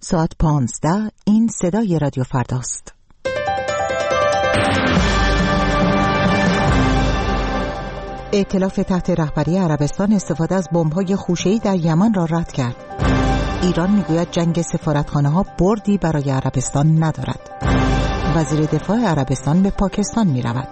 ساعت 15. این صدای رادیو فرداست. ائتلاف تحت رهبری عربستان استفاده از بمب‌های خوشه‌ای در یمن را رد کرد. ایران میگوید جنگ سفارتخانه‌ها بردی برای عربستان ندارد. وزیر دفاع عربستان به پاکستان می‌رود.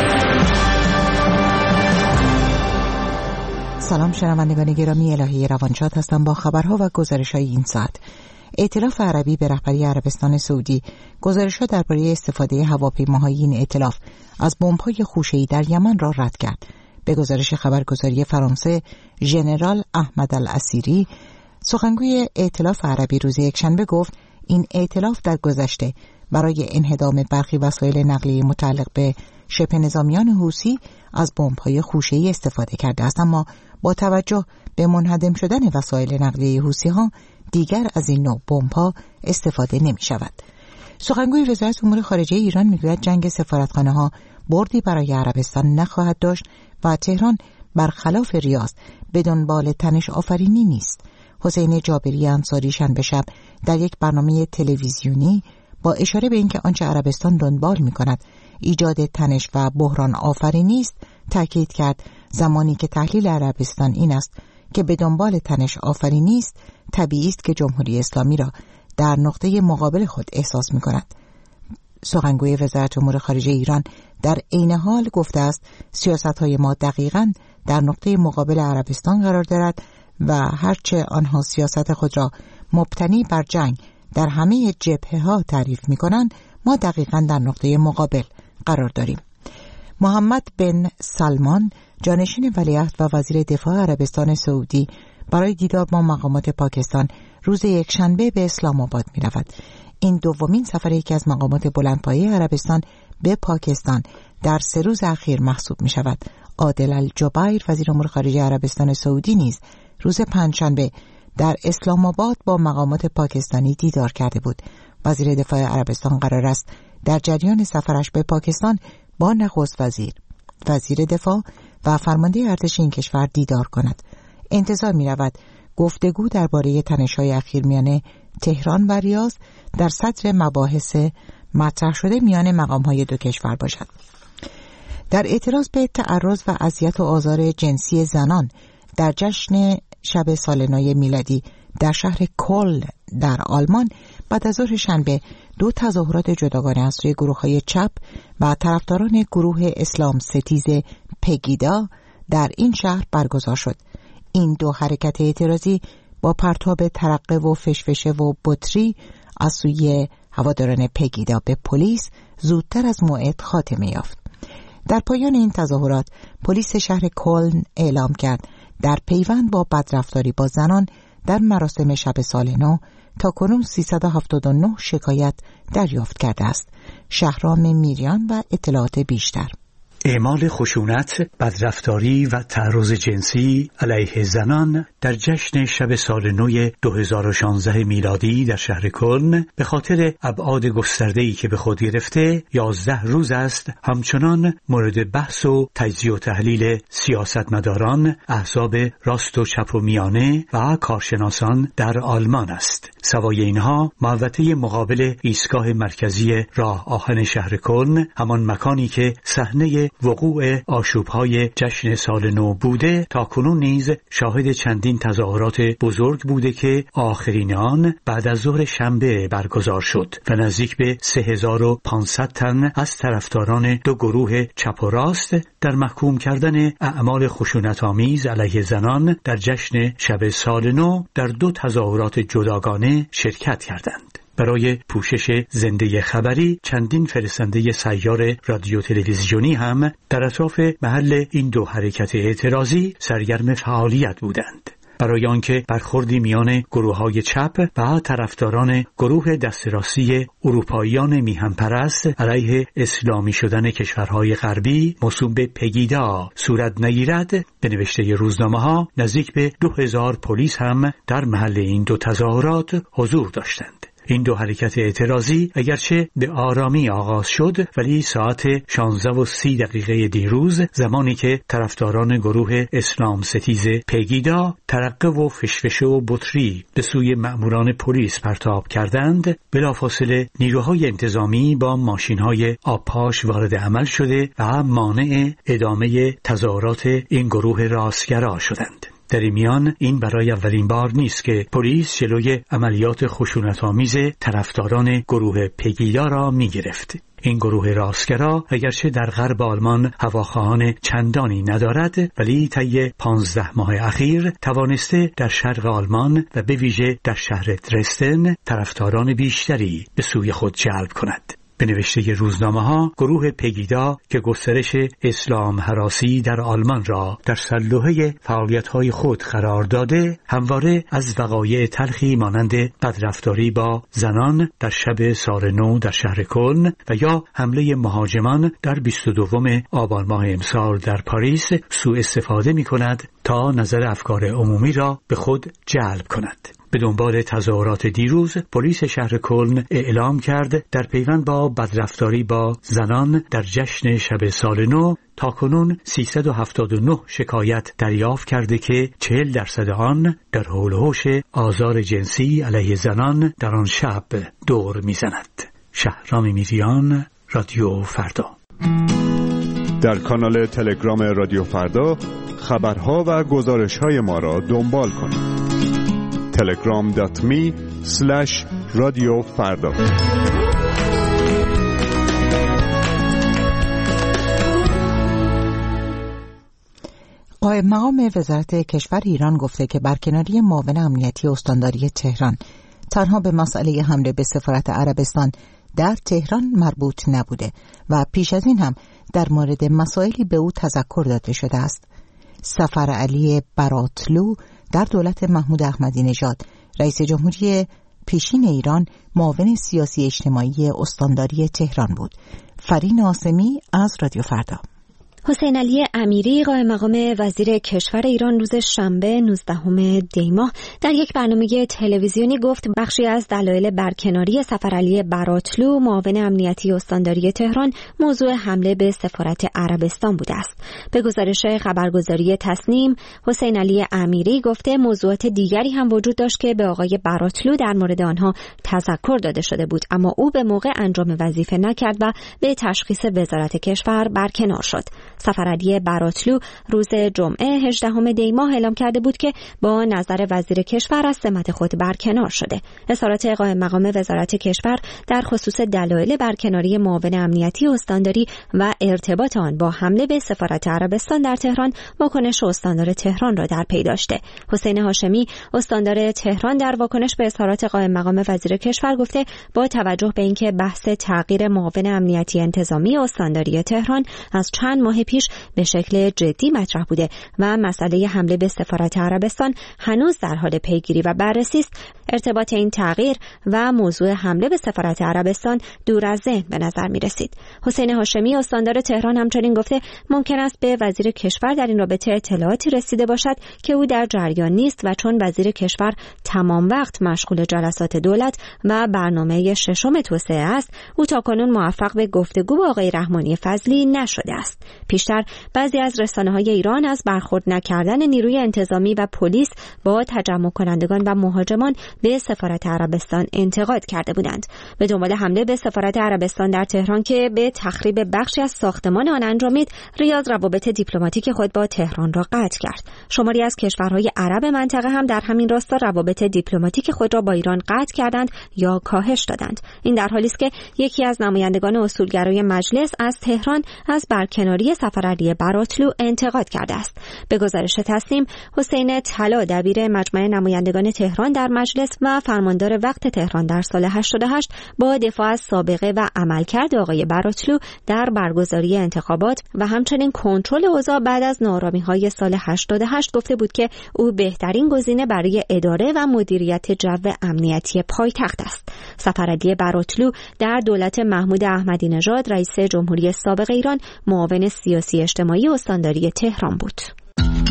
سلام شنوندگان گرامی، الهی روانشاد هستم با خبرها و گزارش‌های این ساعت. ائتلاف عربی به رهبری عربستان سعودی گزارش‌ها درباره استفاده هواپیماهای این ائتلاف از بمب‌های خوشه‌ای در یمن را رد کرد. به گزارش خبرگزاری فرانسه، ژنرال احمد الاسیری، سخنگوی ائتلاف عربی روز یکشنبه گفت این ائتلاف در گذشته برای انهدام برخی وسایل نقلیه متعلق به شبه نظامیان حوثی از بمب‌های خوشه‌ای استفاده کرده است، اما با توجه به منهدم شدن وسایل نقلیه حوثی‌ها دیگر از این نوع بمب‌ها استفاده نمی‌شود. سخنگوی وزارت امور خارجه ایران میگوید جنگ سفارتخانه‌ها بردی برای عربستان نخواهد داشت و تهران برخلاف ریاض به دنبال تنش آفرینی نیست. حسین جابری انصاری شنبه شب در یک برنامه تلویزیونی با اشاره به اینکه آنچه عربستان دنبال می‌کند ایجاد تنش و بحران آفرینی است، تاکید کرد زمانی که تحلیل عربستان این است که به دنبال تنش آفرینی است، طبیعی است که جمهوری اسلامی را در نقطه مقابل خود احساس می‌کند. سخنگوی وزارت امور خارجه ایران در عین حال گفته است سیاست‌های ما دقیقاً در نقطه مقابل عربستان قرار دارد و هرچه آنها سیاست خود را مبتنی بر جنگ در همه جبهه‌ها تعریف می‌کنند، ما دقیقاً در نقطه مقابل قرار داریم. محمد بن سلمان، جانشین ولیعهد و وزیر دفاع عربستان سعودی، برای دیدار با مقامات پاکستان روز یکشنبه به اسلام آباد می‌رود. این دومین سفر یکی از مقامات بلندپایه عربستان به پاکستان در 3 روز اخیر محسوب می‌شود. عادل الجبیر، وزیر امور خارجه عربستان سعودی، نیز روز پنجشنبه در اسلام آباد با مقامات پاکستانی دیدار کرده بود. وزیر دفاع عربستان قرار است در جریان سفرش به پاکستان با نخست وزیر دفاع و فرمانده ارتش این کشور دیدار کند. انتظار می‌رود گفتگو درباره تنش‌های اخیر میان تهران و ریاض در صدر مباحث مطرح شده میان مقام‌های دو کشور باشد. در اعتراض به تعرض و اذیت و آزار جنسی زنان در جشن شب سال نو میلادی در شهر کلن در آلمان بعد از ظهر شنبه 2 تظاهرات جداگانه از سوی گروه‌های چپ و طرفداران گروه اسلام ستیز پگیدا در این شهر برگزار شد. این 2 حرکت اعتراضی با پرتاب ترقه و فشفشه و بطری از سوی هواداران پگیدا به پلیس زودتر از موعد خاتمه یافت. در پایان این تظاهرات پلیس شهر کلن اعلام کرد در پیوند با بدرفتاری با زنان در مراسم شب سال نو تاکنون 379 شکایت دریافت کرده است. شهرام میریان و اطلاعات بیشتر. اعمال خشونت، بدرفتاری و تعرض جنسی علیه زنان در جشن شب سال نو 2016 میلادی در شهر کلن به خاطر ابعاد گسترده‌ای که به خود گرفته 11 روز است، همچنان مورد بحث و تجزیه و تحلیل سیاستمداران، احزاب راست و چپ و میانه و کارشناسان در آلمان است. سوای اینها، محوطه مقابل ایستگاه مرکزی راه آهن شهر کلن، همان مکانی که صحنه وقوع آشوب‌های جشن سال نو بوده، تاکنون نیز شاهد چندین تظاهرات بزرگ بوده که آخرین آن بعد از ظهر شنبه برگزار شد و نزدیک به 3500 تن از طرفداران 2 گروه چپ و راست در محکوم کردن اعمال خشونت‌آمیز علیه زنان در جشن شب سال نو در 2 تظاهرات جداگانه شرکت کردند. برای پوشش زنده خبری چندین فرستنده سیار رادیو تلویزیونی هم در اطراف محل این 2 حرکت اعتراضی سرگرم فعالیت بودند. برای آنکه برخوردی میان گروه‌های چپ و طرفداران گروه دست راستی اروپاییان میهن‌پرست علیه اسلامی شدن کشورهای غربی موسوم به پگیدا صورت نگیرد، به نوشته روزنامه‌ها نزدیک به 2000 پلیس هم در محل این 2 تظاهرات حضور داشتند. این دو حرکت اعتراضی اگرچه به آرامی آغاز شد، ولی ساعت 16:30 دیروز، زمانی که طرفداران گروه اسلام ستیز پگیدا ترقه و فشفشه و بطری به سوی مأموران پلیس پرتاب کردند، بلافاصله نیروهای انتظامی با ماشین‌های آبپاش وارد عمل شده و مانع ادامه تظاهرات این گروه راستگرا شدند. در این میان این برای اولین بار نیست که پلیس جلوی عملیات خشونت‌آمیز طرفداران گروه پگیدا را می‌گرفت. این گروه راستگرا اگرچه در غرب آلمان هواخواهان چندانی ندارد، ولی طی 15 ماه اخیر توانسته در شرق آلمان و به ویژه در شهر درستن طرفداران بیشتری به سوی خود جلب کند. به نوشته روزنامه‌ها، گروه پگیدا که گسترش اسلام هراسی در آلمان را در سرلوحه فعالیت‌های خود قرار داده، همواره از وقایع تلخی مانند بدرفتاری با زنان در شب سال نو در شهر کلن و یا حمله مهاجمان در 22 آبان ماه امسال در پاریس سوء استفاده می‌کند تا نظر افکار عمومی را به خود جلب کند. به دنبال تظاهرات دیروز، پلیس شهر کلن اعلام کرد در پیوند با بدرفتاری با زنان در جشن شب سال نو تاکنون 379 شکایت دریافت کرده که 40% آن در حول و حوش آزار جنسی علیه زنان در آن شب دور میزند. شهرام میریان، رادیو فردا. در کانال تلگرام رادیو فردا خبرها و گزارش‌های ما را دنبال کنید. telegram.me/رادیو فردا. قائم مقام وزارت کشور ایران گفته که برکناری معاون امنیتی استانداری تهران تنها به مسئله حمله به سفارت عربستان در تهران مربوط نبوده و پیش از این هم در مورد مسائلی به او تذکر داده شده است. سفر علی براتلو در دولت محمود احمدی نژاد رئیس جمهوری پیشین ایران معاون سیاسی اجتماعی استانداری تهران بود. فرین آسمی از رادیو فردا. حسین علی امیری قائم مقام وزیر کشور ایران روز شنبه 19 دی ماه در یک برنامه تلویزیونی گفت بخشی از دلایل برکناری سفر علی براتلو معاون امنیتی استانداری تهران موضوع حمله به سفارت عربستان بوده است. به گزارش خبرگزاری تصنیم، حسین علی امیری گفته موضوعات دیگری هم وجود داشت که به آقای براتلو در مورد آنها تذکر داده شده بود، اما او به موقع انجام وظیفه نکرد و به تشخیص وزارت کشور برکنار شد. سفر علی براتلو روز جمعه 18 دی ماه اعلام کرده بود که با نظر وزیر کشور از سمت خود برکنار شده. اظهارات قائم مقام وزارت کشور در خصوص دلایل برکناری معاون امنیتی استانداری و ارتباط آن با حمله به سفارت عربستان در تهران واکنش استاندار تهران را در پی داشته. حسین هاشمی استاندار تهران در واکنش به اظهارات قائم مقام وزیر کشور گفته با توجه به اینکه بحث تغییر معاون امنیتی انتظامی استانداری تهران از چند ماه پیش به شکل جدی مطرح بوده و مسئله حمله به سفارت عربستان هنوز در حال پیگیری و بررسی است، ارتباط این تغییر و موضوع حمله به سفارت عربستان دور از ذهن به نظر می رسید. حسین هاشمی استاندار تهران همچنین گفته ممکن است به وزیر کشور در این رابطه اطلاعاتی رسیده باشد که او در جریان نیست و چون وزیر کشور تمام وقت مشغول جلسات دولت و برنامه ششم توسعه است، او تاکنون موفق به گفتگو با آقای رحمانی فضلی نشده است. پیشتر بعضی از رسانه‌های ایران از برخورد نکردن نیروی انتظامی و پلیس با تجمع کنندگان و مهاجمان به سفارت عربستان انتقاد کرده بودند. به دنبال حمله به سفارت عربستان در تهران که به تخریب بخشی از ساختمان آن انجامید، ریاض روابط دیپلماتیک خود با تهران را قطع کرد. شماری از کشورهای عرب منطقه هم در همین راستا روابط دیپلماتیک خود را با ایران قطع کردند یا کاهش دادند. این در حالی است که یکی از نمایندگان اصولگرای مجلس از تهران از برکناری سفر علی براتلو انتقاد کرده است. به گزارش تصنیم، حسین طلا دبیر مجمع نمایندگان تهران در مجلس و فرماندار وقت تهران در سال 88 با دفاع از سابقه و عملکرد آقای براتلو در برگزاری انتخابات و همچنین کنترل اوضاع بعد از ناآرامی‌های سال 88 گفته بود که او بهترین گزینه برای اداره و مدیریت جو امنیتی پایتخت است. سفر علی براتلو در دولت محمود احمدی نژاد رئیس جمهوری سابق ایران معاون سیاسی اجتماعی استانداری تهران بود.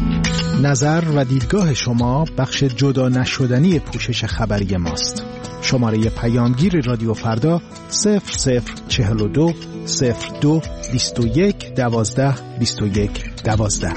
نظر و دیدگاه شما بخش جدا نشدنی پوشش خبری ماست. شماره پیامگیر رادیو فردا 0042 02 21 12 21 12.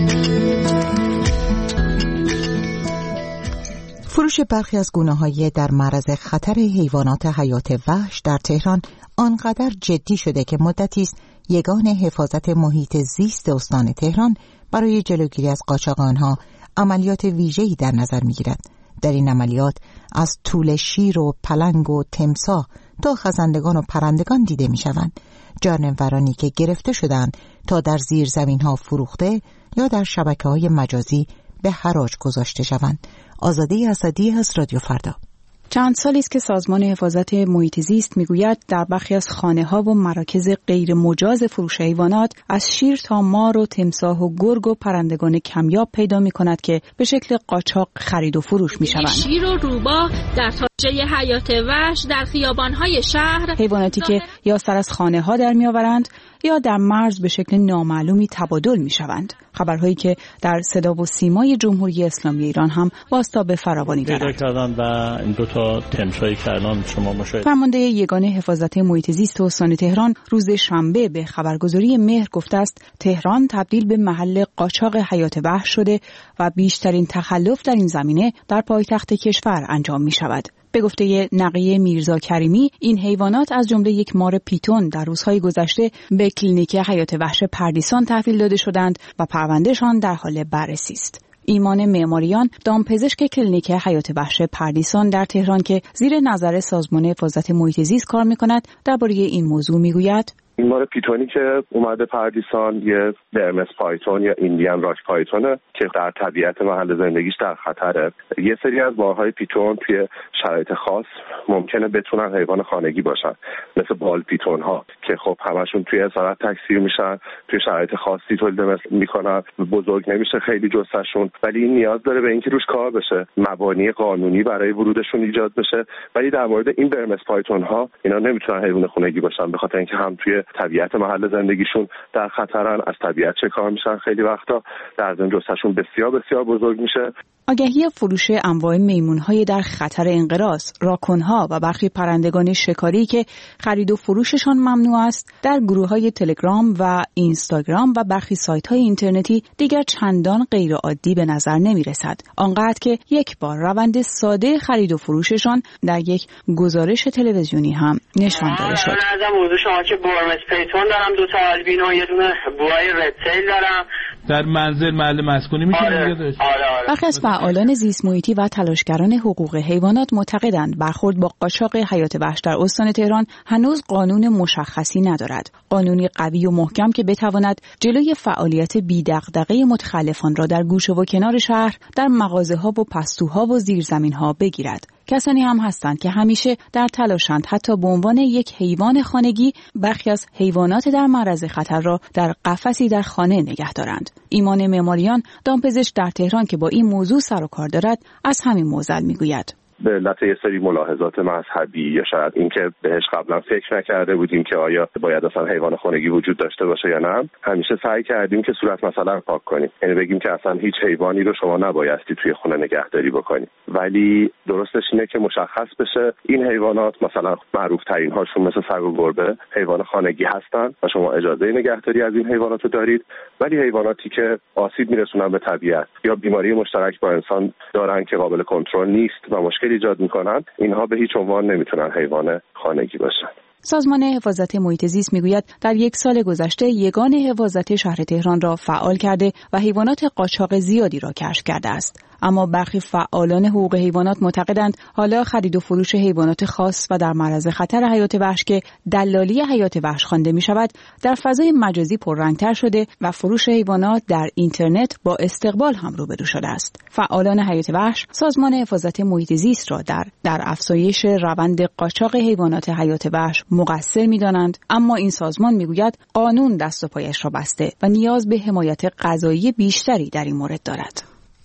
فروش برخی از گونه‌های در معرض خطر حیوانات حیات وحش در تهران آنقدر جدی شده که مدتی است یگان حفاظت محیط زیست استان تهران برای جلوگیری از قاچاق آنها عملیات ویژه‌ای در نظر می‌گیرد. در این عملیات از طول شیر و پلنگ و تمساح تا خزندگان و پرندگان دیده می‌شوند. جانورانی که گرفته شدند تا در زیرزمین‌ها فروخته یا در شبکه‌های مجازی به حراج گذاشته شوند. آزاده اسدی از رادیو فردا. چند سالی است که سازمان حفاظت محیط زیست میگوید در برخی از خانه‌ها و مراکز غیر مجاز فروش حیوانات از شیر تا مار و تمساح و گرگ و پرندگان کمیاب پیدا می‌کند که به شکل قاچاق خرید و فروش می‌شوند. شیر و روباه در تاجه حیات وحش در خیابان‌های شهر، حیواناتی که یا سر از خانه‌ها در می‌آورند یا در مرز به شکل نامعلومی تبادل می‌شوند. خبرهایی که در صدا و سیمای جمهوری اسلامی ایران هم بازتاب فراوانی دارد. و این دو تا تمساحی که الان شما مشاهده. فرمانده یگان حفاظت محیط زیست استان تهران روز شنبه به خبرگزاری مهر گفته است تهران تبدیل به محل قاچاق حیات وحش شده و بیشترین تخلف در این زمینه در پایتخت کشور انجام می‌شود. به گفته نقیه میرزا کریمی، این حیوانات از جمله یک مار پیتون در روزهای گذشته به کلینیک حیات وحش پردیسان تحویل داده شدند و پروندهشان در حال بررسی است. ایمان معماریان، دامپزشک کلینیک حیات وحش پردیسان در تهران که زیر نظر سازمان حفاظت محیط زیست کار می‌کند، درباره این موضوع می‌گوید: این مار پیتونی که اومده پردیسان یه برمس پایتون یا ایندیان راک پایتونه که در طبیعت محل زندگیش در خطره. یه سری از مارهای پیتون توی شرایط خاص ممکنه بتونن حیوان خانگی باشن، مثل بال پیتون ها که خب همشون توی اسارت تکثیر میشن، توی شرایط خاصی تولید میکنن، بزرگ نمیشه خیلی جثه‌شون، ولی این نیاز داره به اینکه روش کار بشه، مبانی قانونی برای ورودشون ایجاد بشه. ولی در مورد این برمس پایتون ها اینا نمیتونن حیوان خانگی باشن، به خاطر اینکه هم توی طبیعت محل زندگیشون در خطرن، از طبیعت شکار میشن، خیلی وقتا در ضمن جثه‌شون بسیار بسیار بزرگ میشه. آگهی فروش انواع میمون‌های در خطر انقراض، راکون‌ها و برخی پرندگان شکاری که خرید و فروششان ممنوع است در گروه‌های تلگرام و اینستاگرام و برخی سایت‌های اینترنتی دیگر چندان غیرعادی به نظر نمی‌رسد. آنقدر که یک بار روند ساده خرید و فروششان در یک گزارش تلویزیونی هم نشان داده شد. از موضوع شما که برمس پیتون دارم، دو تا آلبینو، یه دونه بوای رد تیل دارم. در منزل محل مسکونی میشه. آره. برخی از فعالان زیست محیطی و تلاشگران حقوق حیوانات معتقدند برخورد با قاچاق حیات وحش در استان تهران هنوز قانون مشخصی ندارد. قانونی قوی و محکم که بتواند جلوی فعالیت بی‌دغدغه متخلفان را در گوشه و کنار شهر، در مغازه‌ها و پستوها و زیرزمین‌ها بگیرد. کسانی هم هستند که همیشه در تلاشند حتی به عنوان یک حیوان خانگی برخی از حیوانات در معرض خطر را در قفسی در خانه نگه دارند. ایمان معماریان، دامپزشک در تهران که با این موضوع سر و کار دارد، از همین موضوع میگوید: به علت یه سری ملاحظات مذهبی یا شاید اینکه بهش قبلا فکر نکرده بودیم که آیا باید اصلا حیوان خانگی وجود داشته باشه یا نه، همیشه سعی کردیم که صورت مثلا پاک کنیم، یعنی بگیم که اصلا هیچ حیوانی رو شما نبایستی توی خونه نگهداری بکنید. ولی درستش اینه که مشخص بشه این حیوانات، مثلا معروف ترین هاشون مثل سگ و گربه، حیوان خانگی هستن و شما اجازه نگهداری از این حیوانات رو دارید. ولی حیواناتی که آسیب میرسونن به طبیعت یا بیماری مشترک با انسان دارن که قابل کنترل نیست و مشکل ایجاد میکنن، اینها به هیچ عنوان نمیتونن حیوان خانگی باشن. سازمان حفاظت محیط زیست میگوید در یک سال گذشته یگان حفاظت شهر تهران را فعال کرده و حیوانات قاچاق زیادی را کشف کرده است. اما برخی فعالان حقوق حیوانات معتقدند حالا خرید و فروش حیوانات خاص و در معرض خطر حیات وحش که دلالی حیات وحش خوانده می شود در فضای مجازی پررنگتر شده و فروش حیوانات در اینترنت با استقبال هم روبرو شده است. فعالان حیات وحش سازمان حفاظت محیط زیست را در افزایش روند قاچاق حیوانات حیات وحش مقصر می دانند، اما این سازمان می گوید قانون دست و پایش را بسته و نیاز به حمایت قضایی بیشتری در این مورد دارد.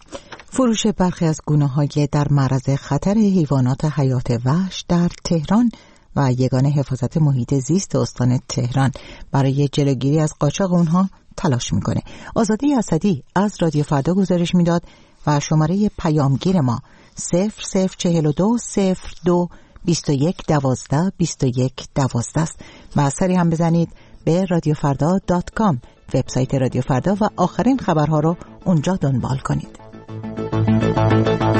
فروش برخی از گونه‌های در معرض خطر حیوانات حیات وحش در تهران و یگان حفاظت محیط زیست استان تهران برای جلوگیری از قاچاق اونها تلاش میکنه. آزاده اسدی از رادیو فردا گزارش میداد و شماره پیامگیر ما 0042 02 است و سری هم بزنید به رادیوفردا.com، وبسایت رادیو فردا، و آخرین خبرها رو اونجا دنبال کنید.